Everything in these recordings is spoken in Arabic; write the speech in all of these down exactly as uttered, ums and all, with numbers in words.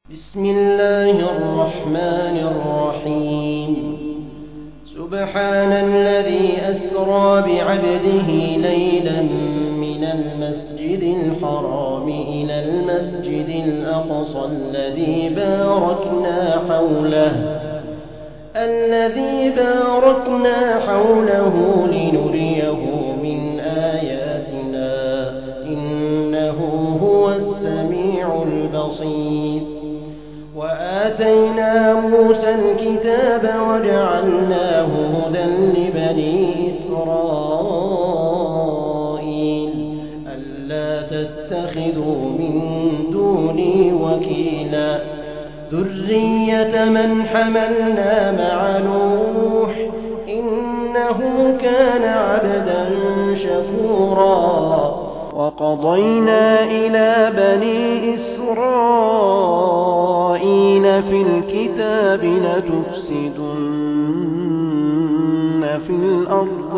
بسم الله الرحمن الرحيم سبحان الذي أسرى بعبده ليلا من المسجد الحرام إلى المسجد الأقصى الذي باركنا حوله الذي باركنا حوله لنريه من آياتنا إنه هو السميع البصير. وآتينا موسى الكتاب وجعلناه هدى لبني إسرائيل ألا تتخذوا من دوني وكيلا ذرية من حملنا مع نوح إنه كان عبدا شكورا. وقضينا إلى بني إسرائيل في الكتاب لتفسدن في الأرض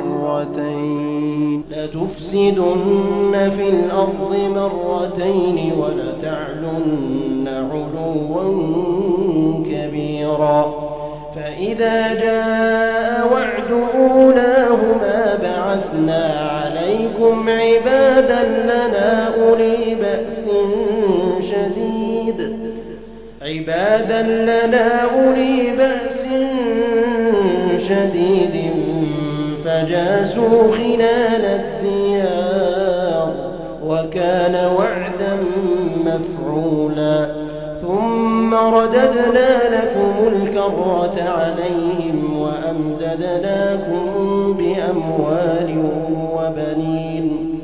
مرتين لتفسدن في الأرض مرتين ولتعلن علوا كبيرا. فإذا جاء وعد أولاهما بعثنا عليكم عبادا لنا أولي بأس شديد عبادا لنا أولي بأس شديد فجاسوا خلال الديار وكان وعدا مفعولا. ثم رددنا لكم الكرة عليهم وأمددناكم بأموال وبنين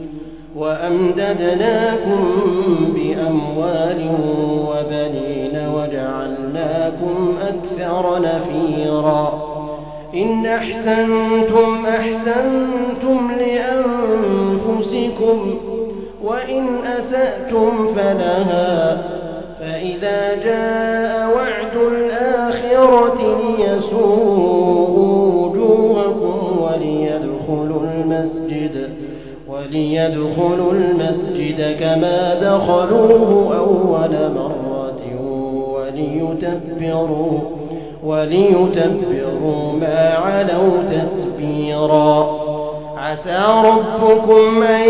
وأمددناكم بأموال وبنين وجعلناكم أكثر نفيرا. إن أحسنتم أحسنتم لأنفسكم وإن أسأتم فلها. فإذا جاء وعد الآخرة ليسوءوا وجوهكم وليدخلوا المسجد وليدخلوا المسجد كما دخلوه أول مرة وليتبروا وليتبروا ما علوا تتبيرا. عسى ربكم أن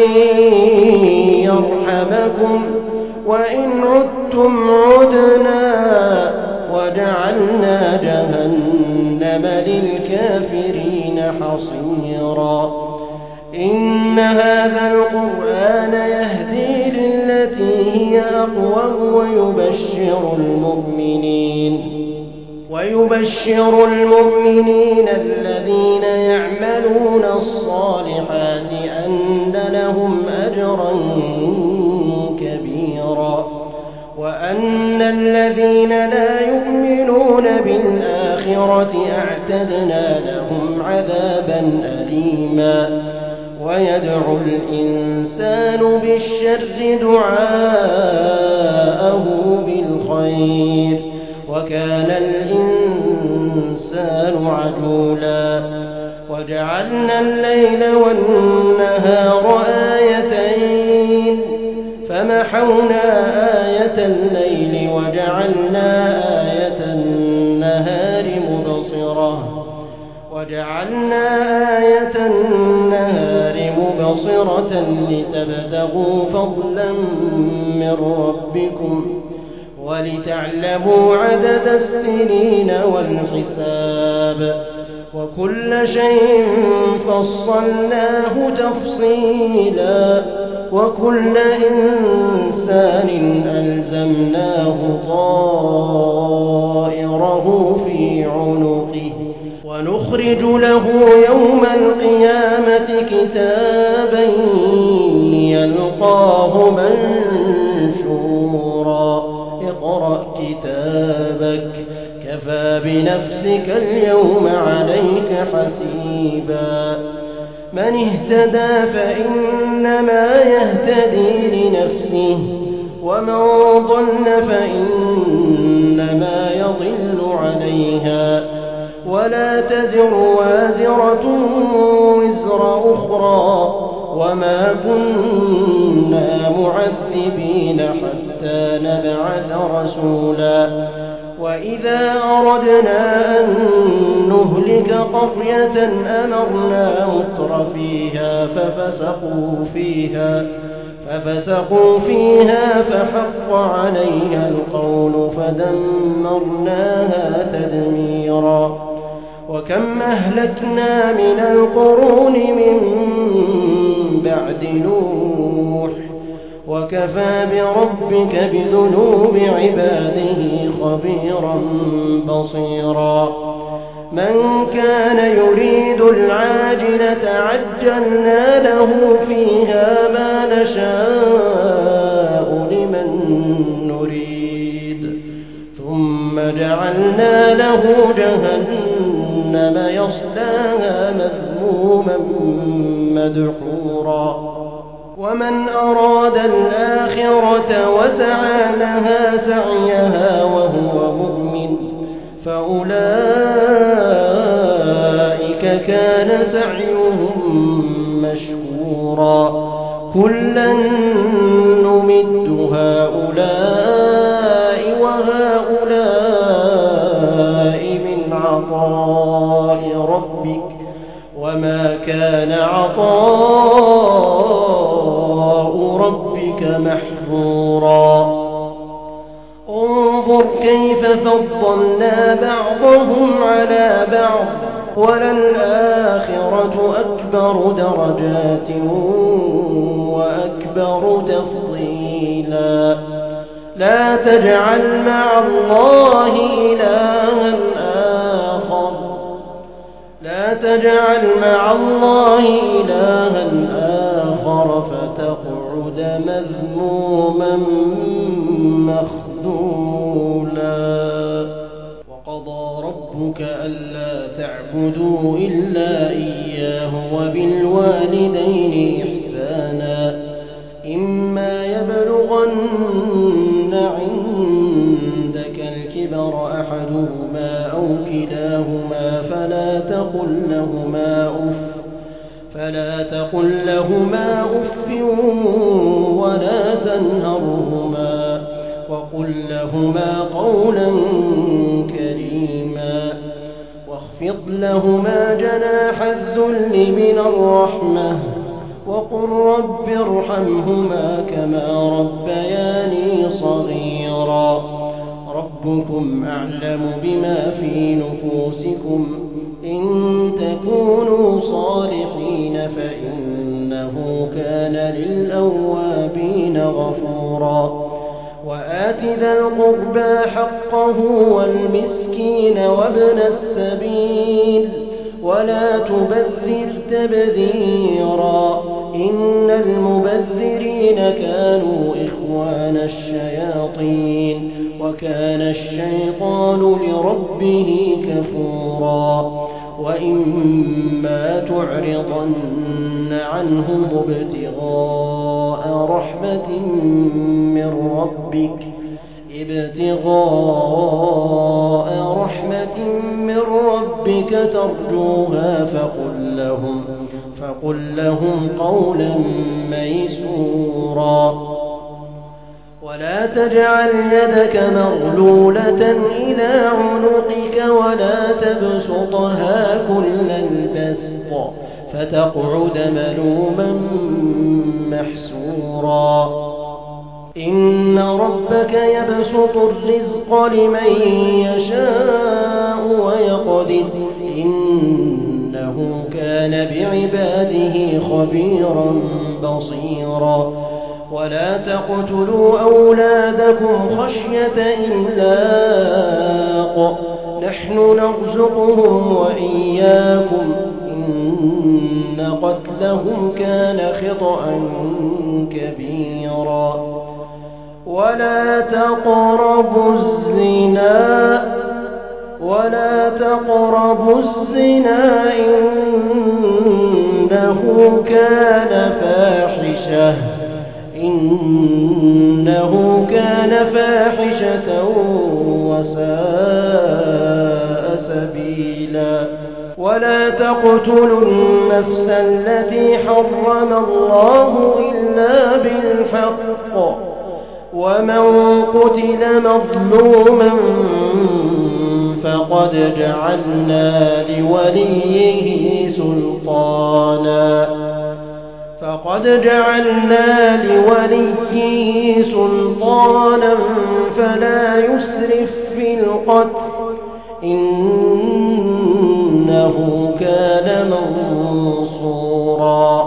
يرحمكم وإن عدتم عدنا وجعلنا جهنم للكافرين حصيرا. إن هذا القرآن يهدي للتي هي أقوم ويبشر المؤمنين ويبشر المؤمنين الذين يعملون الصالحات أن لهم أجرا كبيرا وأن الذين لا يؤمنون بالآخرة أعتدنا لهم عذابا أليما. ويدعو الإنسان بالشر دعاءه بالخير وكان الإنسان عجولا. وجعلنا الليل والنهار آيتين فمحونا آية الليل وجعلنا آية النهار مبصرة وجعلنا آية النهار مبصرة لتبتغوا فضلا من ربكم ولتعلموا عدد السنين والحساب وكل شيء فصلناه تفصيلا. وكل إنسان ألزمناه طائره في عنقه ونخرج له يوم القيامة كتابا يلقاه منشورا. اقرأ كتابك كفى بنفسك اليوم عليك حسيبا. من اهتدى فإنما يهتدي لنفسه ومن ضل فإنما يضل عليها ولا تزر وازرة وزر أخرى وما كنا معذبين حتى حتى نبعث رسولا وإذا أردنا أن نهلك قرية أمرنا متر فيها ففسقوا فيها ففسقوا فيها فحق عليها القول فدمرناها تدميرا وكم أهلكنا من القرون من بعد نوح وكفى بربك بذنوب عباده خبيرا بصيرا من كان يريد العاجلة عجلنا له فيها ما نشاء لمن نريد ثم جعلنا له جهنم يصلاها مذموما مدحورا ومن أراد الآخرة وسعى لها سعيها وهو مؤمن فأولئك كان سعيهم مشكورا كلا نمد هؤلاء وهؤلاء من عطاء ربك وما كان عطاء ربك محظورا انظر كيف فضلنا بعضهم على بعض وللآخرة أكبر درجات وأكبر تفضيلا لا تجعل مع الله إلها آخر لا تجعل مع الله إلها آخر فتقعد مذموما مخذولا وقضى ربك ألا تعبدوا إلا إياه وبالوالدين إحسانا إما يبلغن عندك الكبر أحدهما أو كلاهما فلا تقل لهما أف فلا تقل لهما أف ولا تنهرهما وقل لهما قولا كريما واخفض لهما جناح الذل من الرحمة وقل رب ارحمهما كما ربياني صغيرا ربكم أعلم بما في نفوسكم إن تكونوا صالحين فإنه كان للأوابين غفورا وآت ذا القربى حقه والمسكين وابن السبيل ولا تبذر تبذيرا إن المبذرين كانوا إخوان الشياطين وكان الشيطان لربه كفورا وإما تعرضن عنهم ابتغاء رحمة من ربك ابتغاء رحمة من ربك ترجوها فقل لهم فقل لهم قولا ميسورا ولا تجعل يدك مغلولة إلى عنقك ولا تبسطها كل البسط فتقعد ملوما محسورا إن ربك يبسط الرزق لمن يشاء ويقدر إنه كان بعباده خبيرا بصيرا ولا تقتلوا أولادكم خشية إملاق نحن نرزقهم وإياكم إن قتلهم كان خطأ كبيرا ولا تقربوا الزنا ولا تقربوا الزنا إنه كان فاحشة إنه كان فاحشة وساء سبيلا ولا تقتلوا النفس التي حرم الله إلا بالحق ومن قتل مظلوما فقد جعلنا لوليه سلطانا فقد جعلنا لوليه سلطانا فلا يسرف في القتل إنه كان منصورا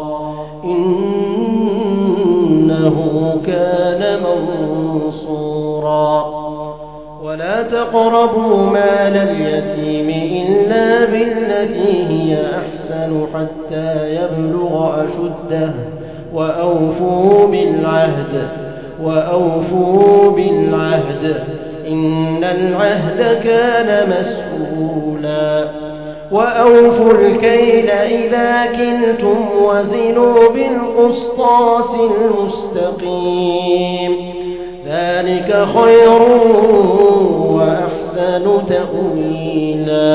إنه كان منصورا ولا تقربوا مال اليتيم إلا بالتي هي أحسن حتى يبلغ أشده وأوفوا بالعهد وأوفوا بالعهد إن العهد كان مسؤولا وأوفوا الكيل إذا كلتم وزنوا بالقسطاس المستقيم ذلك خير وأحسن تأويلا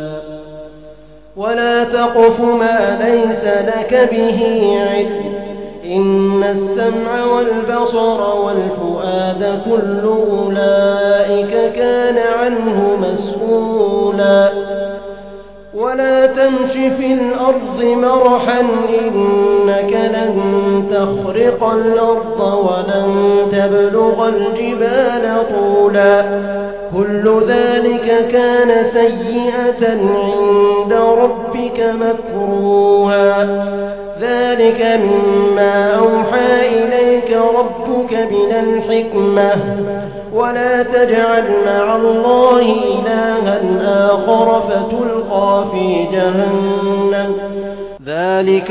ولا تقف ما ليس لك به علم إن السمع والبصر والفؤاد كل أولئك كان عنه مسؤولا ولا تمش في الأرض مرحا إنك لن تخرق الأرض ولن تبلغ الجبال طولا كل ذلك كان سيئة عند ربك مكروها ذلك مما أوحى إليك ربك من الحكمة ولا تجعل مع الله إلها آخر فتلقى في جهنم ذلك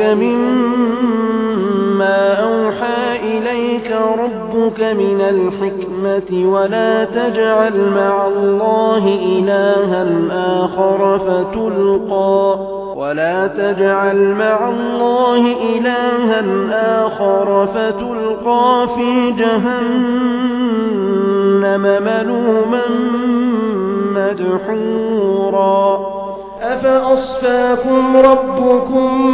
مما أوحى إليك ربك من الحكمة ولا تجعل مع الله إلها آخر فتلقى ولا تجعل مع الله إلها آخر فتلقى في جهنم ملوما مدحورا أفأصفاكم ربكم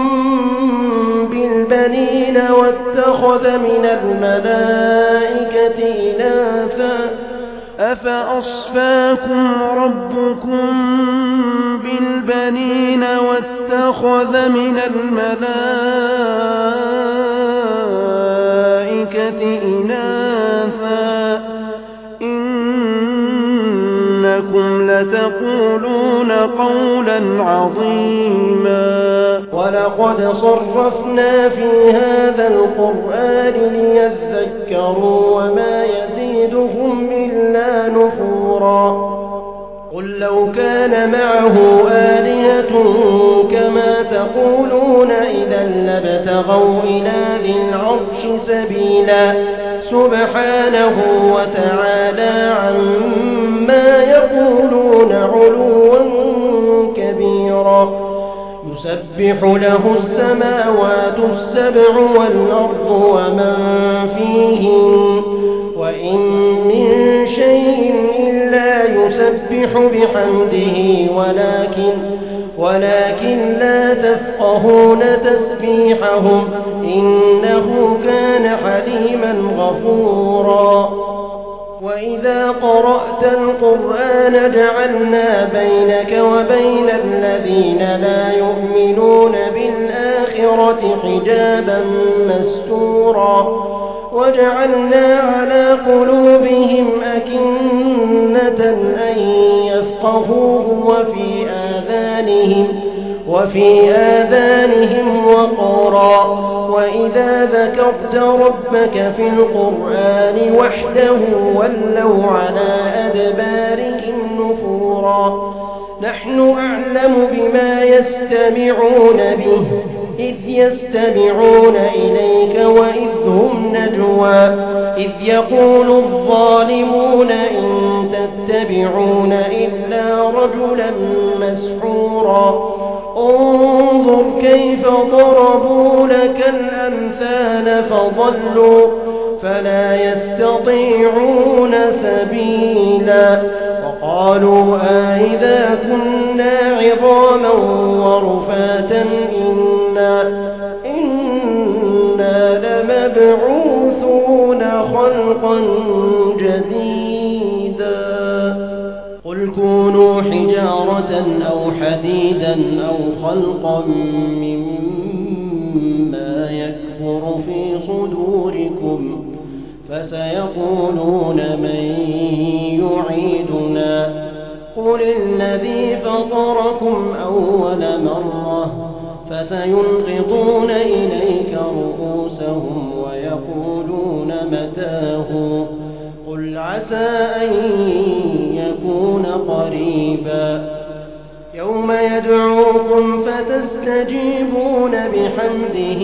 بالبنين واتخذ من الملائكة إناثا أفأصفاكم ربكم بالبنين واتخذ من الملائكة إناثا إنكم لتقولون قولا عظيما ولقد صرفنا في هذا القرآن ليذكروا وما يزيدهم إلا نفورا قل لو كان معه آلهة كما تقولون إذا لابتغوا إلى ذي العرش سبيلا سبحانه وتعالى عما يقولون علوا كبيرا يسبح له السماوات السبع والأرض ومن فيهن وإن من شيء إلا يسبح بحمده ولكن ولكن لا تفقهون تسبيحهم إنه كان حليما غفورا وإذا قرأت القرآن جعلنا بينك وبين الذين لا يؤمنون بالآخرة حجابا مستورا وجعلنا على قلوبهم أكنة أن يفقهوه وفي آذانهم وفي آذانهم وقرا وإذا ذكرت ربك في القرآن وحده ولوا على أدبارهم نفورا نحن أعلم بما يستمعون به إذ يستمعون إليك وإذ هم نجوى إذ يقول الظالمون إن تتبعون إلا رجلا مسحورا انظر كيف ضربوا لك الأمثال فضلوا فلا يستطيعون سبيلا وقالوا أئذا كنا عظاما ورفاتا إنا, إنا لمبعوثون خلقا قل كونوا حجارة أو حديدا أو خلقا مما يكبر في صدوركم فسيقولون من يعيدنا قل الذي فطركم أول مرة فسينغضون إليك رؤوسهم ويقولون متاه قل عسى أن يكون قريبا يوم يدعوكم فتستجيبون بحمده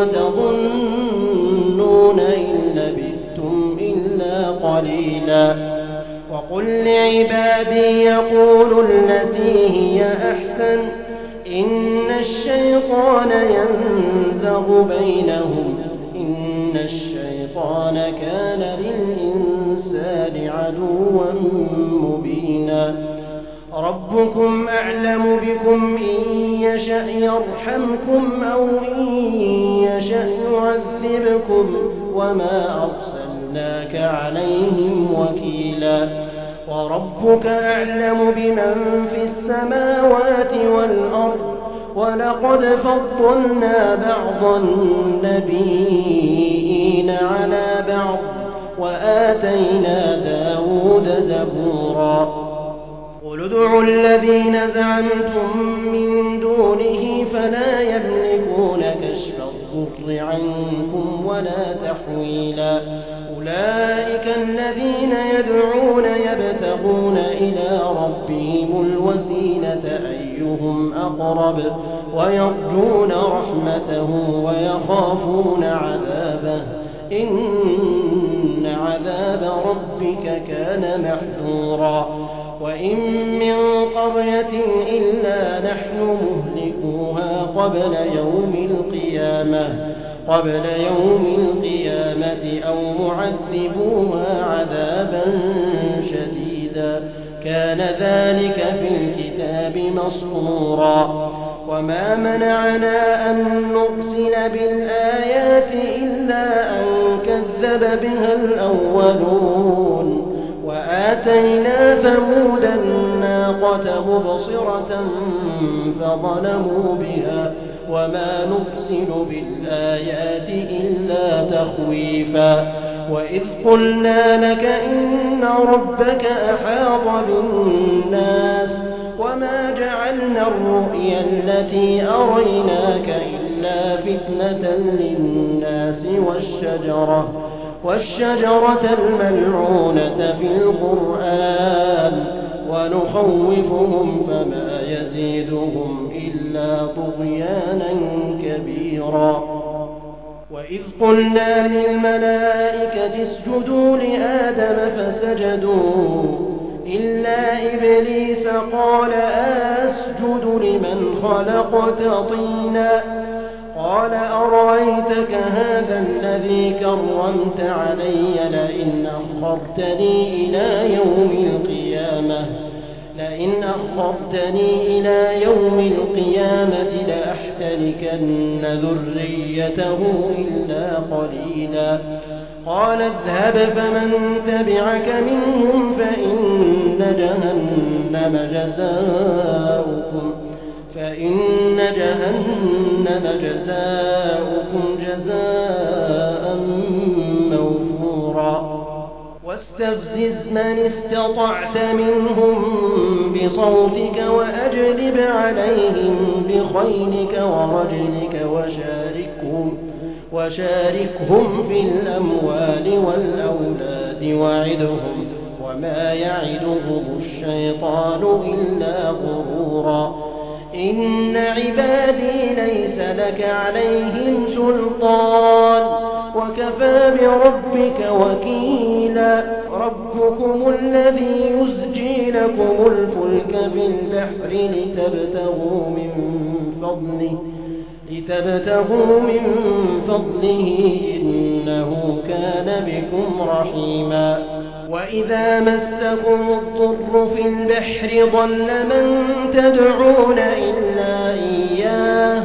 وتظنون إن لبثتم إلا قليلا وقل لعبادي يقولوا التي هي أحسن إن الشيطان ينزغ بينهم إن الشيطان كان للإنسان عدوا مبينا ربكم أعلم بكم إن يشأ يرحمكم أو إن يشأ يعذبكم وما أرسلناك عليهم وكيلا وربك أعلم بمن في السماوات والأرض ولقد فضلنا بعض النبيين على بعض وآتينا داود زبورا قل ادعوا الذين زعمتم من دونه فلا يملكون كشف الضر عنكم ولا تحويلا أولئك الذين يدعون يبتغون إلى ربهم الوسيلة أيهم أقرب ويرجون رحمته ويخافون عذابه إن عذاب ربك كان محذورا وإن من قرية إلا نحن مهلكوها قبل يوم القيامة قبل يوم القيامة أو معذبوها عذابا شديدا كان ذلك في الكتاب مسطورا وما منعنا أن نرسل بالآيات إلا أن كذب بها الأولون وآتينا ثمود الناقة مبصرة فظلموا بها وما نرسل بالآيات إلا تخويفا وإذ قلنا لك إن ربك أحاط بالناس وما جعلنا الرؤيا التي أريناك إلا فتنة للناس والشجرة والشجرة الملعونة في القرآن ونخوفهم فما يزيدهم إلا طغيانا كبيرا وإذ قلنا للملائكة اسجدوا لآدم فسجدوا إلا إبليس قال أسجد لمن خلقت طينا قال أرأيتك هذا الذي كرمت علي لئن أخرتني إلى يوم القيامة لئن أخرتني إلى يوم القيامة لأحتركن ذريته إلا قليلا قال اذهب فمن تبعك منهم فإن جهنم جزاؤكم فإن جهنم جزاؤكم جزاء موفورا واستفزز من استطعت منهم بصوتك وأجلب عليهم بخيلك ورجلك وشاركهم وشاركهم في الأموال والأولاد وعدهم وما يعدهم الشيطان إلا غرورا إن عبادي ليس لك عليهم سلطان وكفى بربك وكيلا ربكم الذي يزجي لكم الفلك في البحر لتبتغوا من فضله لتبتغوا من فضله إنه كان بكم رحيما وإذا مسكم الضر في البحر ضل من تدعون إلا إياه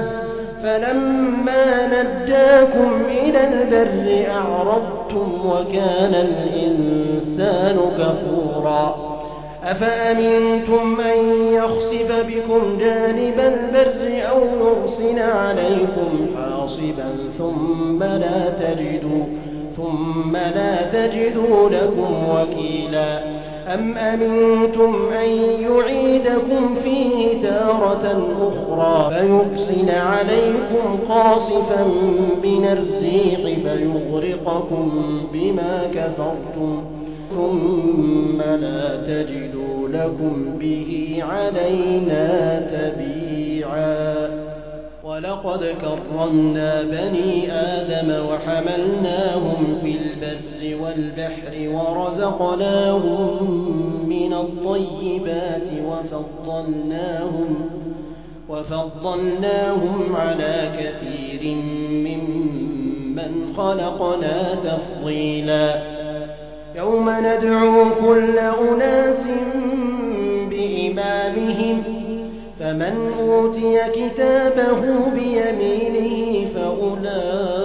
فلما نجاكم إلى البر أعرضتم وكان الإنسان كفورا أفأمنتم أن يخسف بكم جانب البر أو يرسل عليكم حاصبا ثم لا تجدوا ثم لا تجدوا لكم وكيلا أم أمنتم أن يعيدكم فيه تارة أخرى فيرسل عليكم قاصفا من الريح فيغرقكم بما كفرتم ثم لا تجدوا لكم به علينا تبيعا ولقد كرمنا بني آدم وحملناهم في البر والبحر ورزقناهم من الطيبات وفضلناهم, وفضلناهم على كثير ممن خلقنا تفضيلا يوم ندعو كل أناس بإمامهم فمن أوتي كتابه بيمينه فأولئك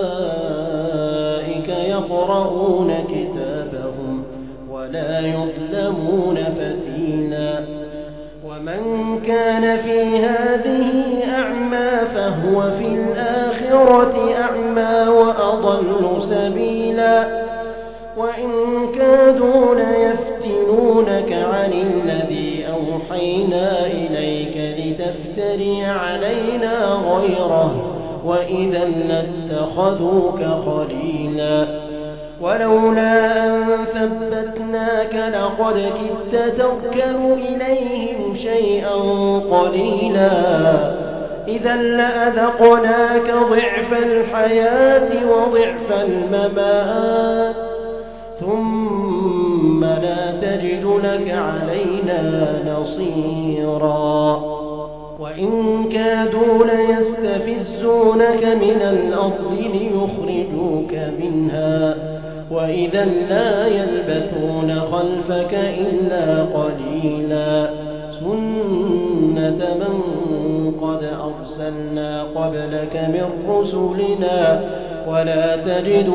يقرؤون كتابهم ولا يظلمون فتيلا ومن كان في هذه أعمى فهو في الآخرة أعمى وأضل سبيلا وإن كادوا ليفتنونك عن الذي أوحينا إليك لتفتري علينا غيره وإذا لاتخذوك خليلا ولولا أن ثبتناك لقد كدت تركن إليهم شيئا قليلا إذا لأذقناك ضعف الحياة وضعف الممات ثم لا تجد لك علينا نصيرا وإن كادوا ليستفزونك من الأرض ليخرجوك منها وإذا لا يلبثون خلفك إلا قليلا سنة من قد أرسلنا قبلك من رسلنا ولا تجد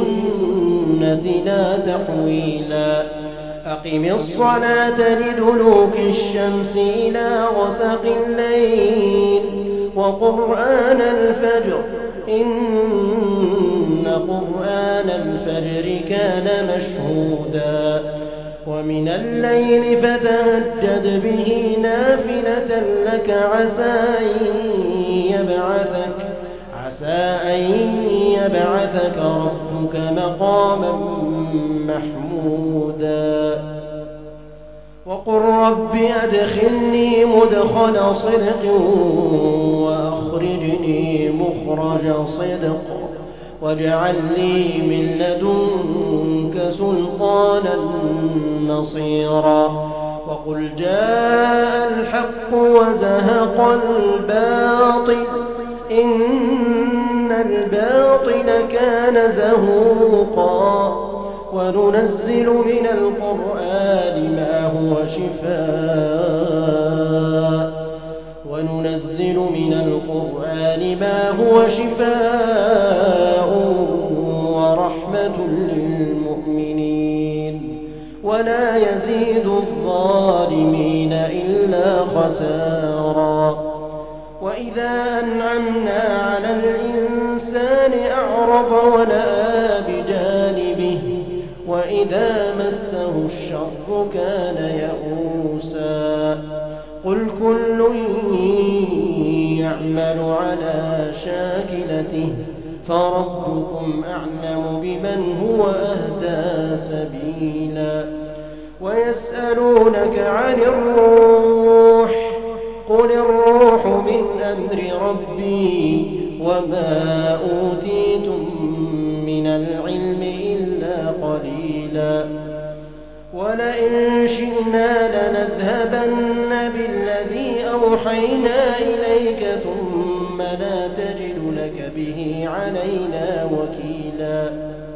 لسنتنا تحويلا أقم الصلاة لدلوك الشمس إلى غسق الليل وقرآن الفجر إن قرآن الفجر كان مشهودا ومن الليل فتهجد به نافلة لك عسى أن يبعثك عسى أن يبعثك ربك مقاما محمودا وقل رب أدخلني مدخل صدق وأخرجني مخرج صدق واجعل لي من لدنك سلطانا نصيرا وقل جاء الحق وزهق الباطل إن الباطل كان زهوقا وننزل من القرآن ما هو شفاء وننزل من القرآن ما هو شفاء ورحمة للمؤمنين ولا يزيد الظالمين إلا خسارا وإذا أنعمنا على الإنسان أعرض ونأى بجانبه وإذا مسه الشر كان يئوسا قل كل يعمل على شاكلته فربكم أعلم بمن هو أهدى سبيلا ويسألونك عن الروح قل الروح من أمر ربي وما أوتيتم من العلم إلا قليلا ولئن شئنا لنذهبن بالذي أوحينا إليك ثم لا تجد لك به علينا وكيلا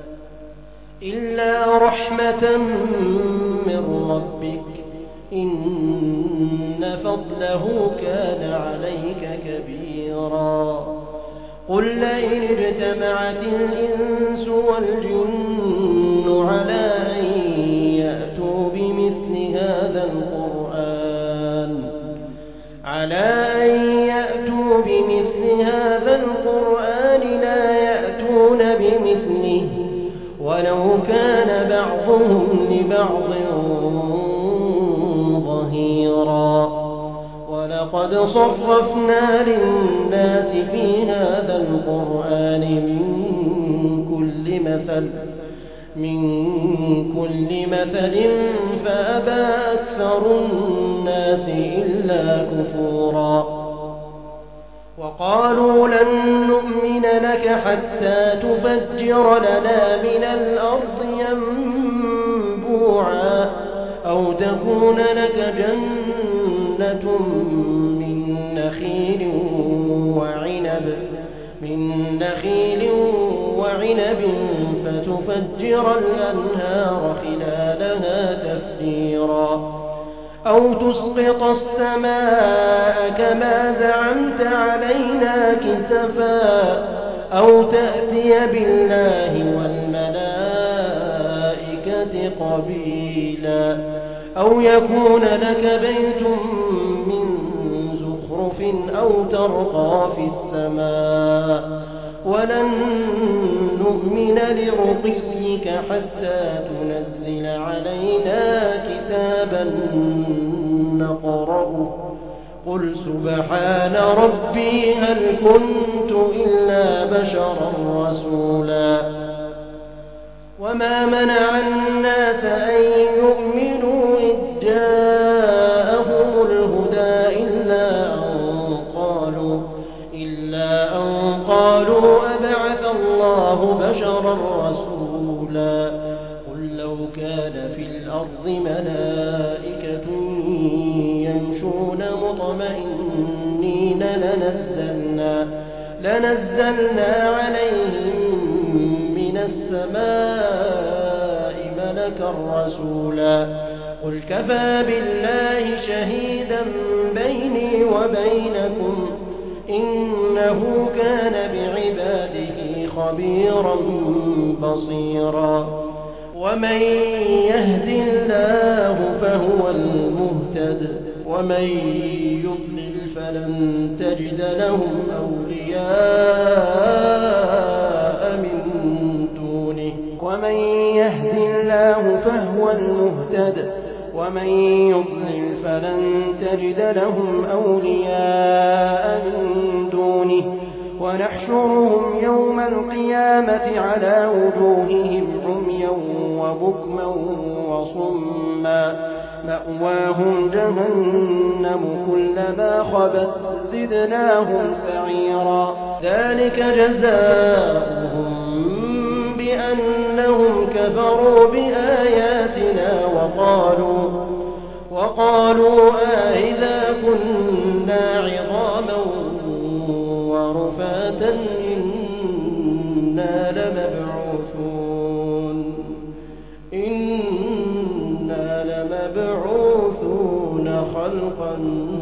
إلا رحمة من ربك إن فضله كان عليك كبيرا قل لئن اجتمعت الإنس والجن على أن يأتوا بمثل هذا هذا القرآن على أن يأتوا بمثل هذا القرآن لا يأتون بمثله ولو كان بعضهم لبعض ظهيرا ولقد صرفنا للناس في هذا القرآن من كل مثل من كل مثل فأبى أكثر الناس إلا كفورا وقالوا لن نؤمن لك حتى تفجر لنا من الأرض ينبوعا أو تكون لك جنة من نخيل وعنب من نخيل وعنب فتفجر الأنهار خلالها تفجيرا أو تسقط السماء كما زعمت علينا كسفا أو تأتي بالله والملائكة قبيلا أو يكون لك بيت من زخرف أو ترقى في السماء ولن نؤمن لرقيك حتى تنزل علينا كتابا نقرأه قل سبحان ربي هل كنت إلا بشرا رسولا وما منع الناس أن يؤمنوا إذ جاءهم الهدى إلا أن قالوا إلا أن قالوا أبعث الله بشرا رسولا قل لو كان في الأرض ملائكة يمشون مطمئنين لنزلنا لنزلنا عليهم من السماء ملكا رسولا قل كفى بالله شهيدا بيني وبينكم إنه كان بعباده خبيرا بصيرا ومن يهد الله فهو المهتد ومن يضلل فلن تجد لهم أولياء من دونه ومن يهد الله فهو المهتد ومن يضلل فلن تجد لهم أولياء من دونه ونحشرهم يوم القيامة على وجوههم عميا وبكما وصما مأواهم جهنم كلما خبت زدناهم سعيرا ذلك جزاؤهم بأنهم كفروا بآياتنا وقالوا وقالوا أإذا كنا عظاما ورفاتا إنا لمبعوثون إنا لمبعوثون خلقا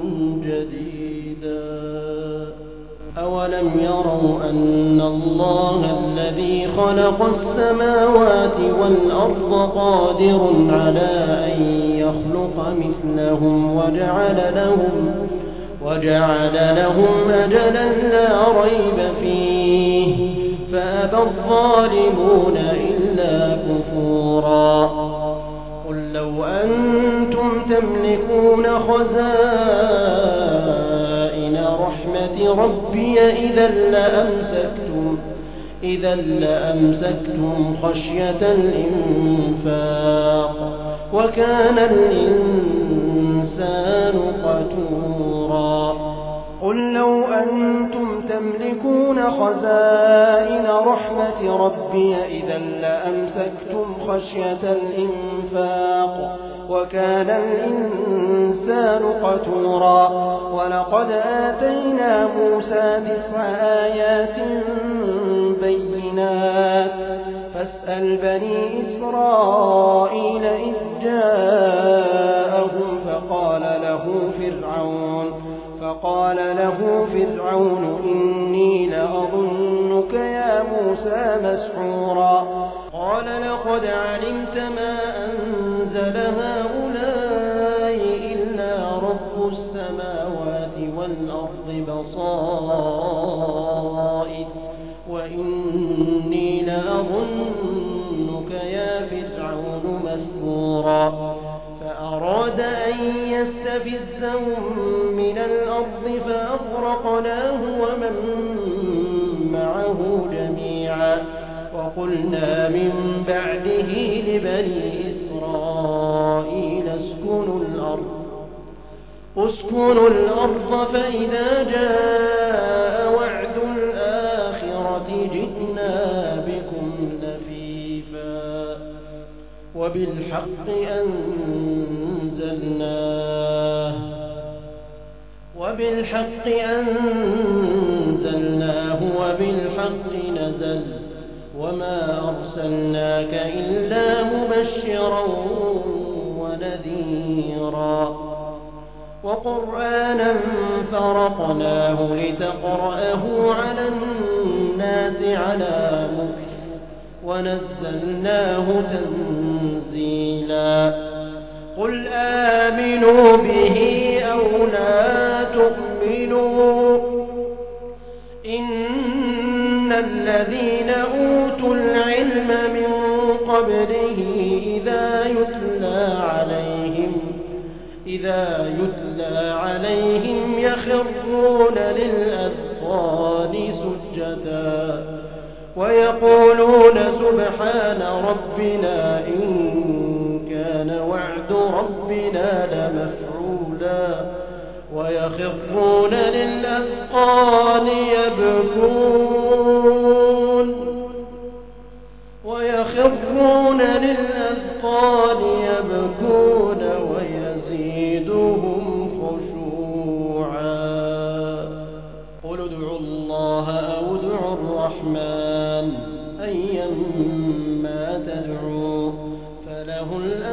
جديدا أولم يروا أن الله الذي خلق السماوات والأرض قادر على أن يخلق مثلهم وجعل لهم وجعل لهم أجلا لا ريب فيه فأبى الظالمون إلا كفورا قل لو أنتم تملكون خزائن رحمة ربي إذا لأمسكتم إذا لأمسكتم خشية الإنفاق وكان الإنسان قتورا قل لو أنتم تملكون خزائن رحمة ربي إذا لأمسكتم خشية الإنفاق وكان الإنسان قتورا ولقد آتينا موسى تسع آيات بينات فاسأل بني إسرائيل إذ جاءهم فقال له فرعون فقال له فرعون إني لأظنك يا موسى مسحورا قال لقد علمت ما أنزل هؤلاء والأرض بصائر وإني لأظنك يا فرعون مثبورا فأراد أن يستفزهم من الأرض فأغرقناه ومن معه جميعا وقلنا من بعده لبني إسرائيل اسكنوا الأرض اسكنوا الأرض فإذا جاء وعد الآخرة جئنا بكم لفيفا وبالحق أنزلناه وبالحق أنزلناه وبالحق نزل وما أرسلناك إلا مبشرا ونذيرا وقرآنا فرقناه لتقرأه على الناس على مكث ونزلناه تنزيلا قل آمنوا به أو لا تؤمنوا إن الذين أوتوا العلم من قبله إذا يتلى عليهم إذا يتلى عليهم يخرون للأذقان سجدا ويقولون سبحان ربنا إن كان وعد ربنا لمفعولا ويخرون للأذقان يبكون ويخرون للأذقان يبكون ويزيدهم خشوعا قل ادعوا الله أو ادعوا الرحمن أيما تدعوا فله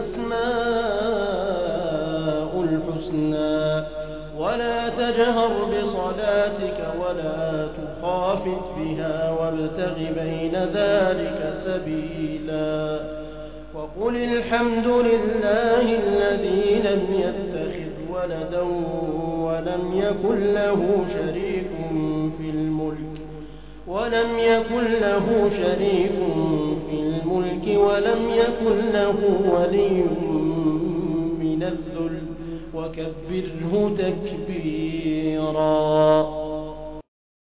الأسماء الحسنى ولا تجهر بصلاتك ولا تخافت بها وابتغ بين ذلك سبيلا وقل الحمد لله الذي لم يتخذ ولدا ولم يكن له شريك في الملك ولم يكن له شريك في الملك ولم يكن له ولي من الذل وكبره تكبيرا